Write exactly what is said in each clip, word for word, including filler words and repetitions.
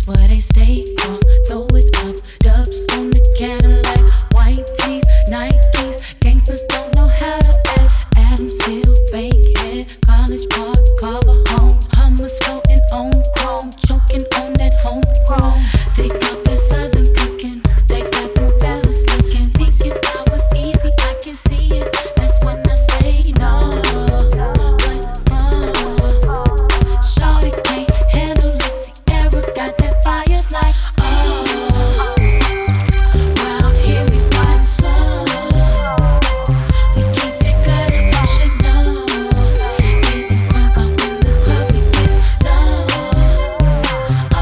where they stay calm. Throw it up, dubs on the Cadillac, white tees, Nikes. Gangsters don't know how to act. Adamsville, Bankhead, College Park, Carver home. Hummers floating on chrome, choking on that homegrown. They got that southern cooking, they got them fellas looking. Thinking I was easy, I can see it. That's when I say no. But uh, shawty can't handle it. Sierra got that fire like oh. Round here we ride slow. We keep it good and you should know. Get it crunk up in the club, we get low. Oh,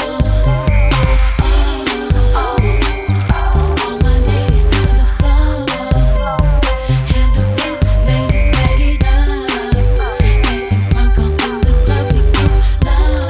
oh, oh. All my ladies to the floor. Handle it, ladies, back it up. Get it crunk up in the club, we get low.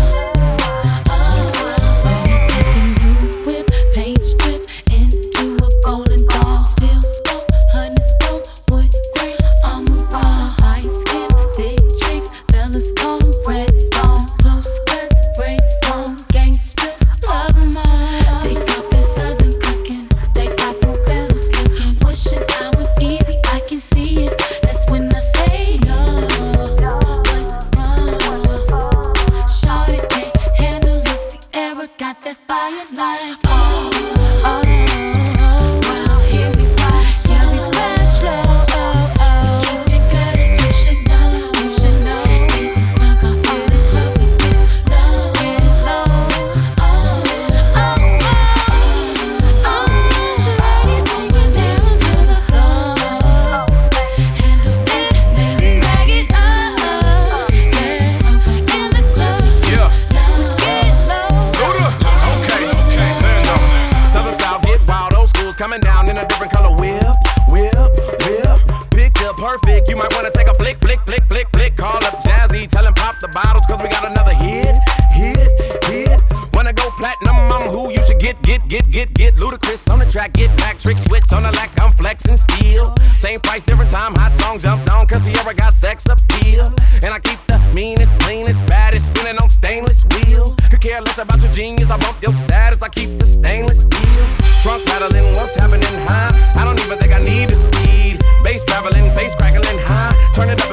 Oh, ready take a new whip, paint strip into a golden ball. Still smoke, honey smoke, wood grain, I'm raw. High skin, big chicks, fellas call 'em red bone. Close cuts, braids long, gangsters love 'em all. They got that southern cooking, they got them fellas looking. Wishing I was easy, I can see it. That's when I say no. But uh, shawty can't handle it. Sierra got that fire like oh, oh. Round here we ride slow. Yeah, we ride slow. Oh, oh. We keep it good and you should know. You should know. Get it crunk up in the club, we get low, get low. Oh, oh, oh, oh. Ladies, take it down to the floor. Handle it, ladies, bag it up. Yeah, crunk up in the club, Yeah. low, get low. Okay, okay, man, no. Southern style get wild, old school's coming down in a different color. Whip, whip, whip. Picture perfect, you might wanna take a flick, flick, flick, flick, flick. Call up Jazzy, tell him pop the bottles, cause we got another hit, hit, hit. Wanna go platinum, I'm who you should get, get, get, get, get. Ludacris on the track, get back, trick switch on the lack, I'm flexing steel. Same price, different time, hot song jumped on, cause Sierra got sex appeal. And I keep the meanest, cleanest, baddest, spinning on stainless wheels. Could care less about your genius, I bump your status, I keep the stainless steel. Trunk rattling, what's happening high? I don't even think I need the speed. Bass traveling, face crackling high. Turn it up